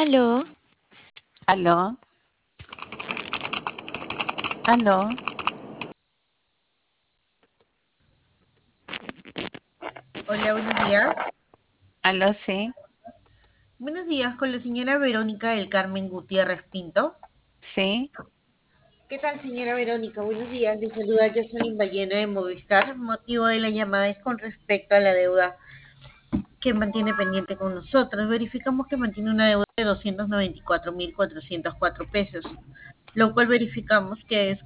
Aló, Aló, aló, Hola, buenos días. aló, sí, Buenos días con la señora Verónica del Carmen Gutiérrez Pinto. sí, ¿Qué tal, señora Verónica? Buenos días. Le saluda Jocelyn Ballena de Movistar. Motivo de la llamada es con respecto a la deuda que mantiene pendiente con nosotros. Verificamos que mantiene una deuda de 294.404 pesos, lo cual verificamos que es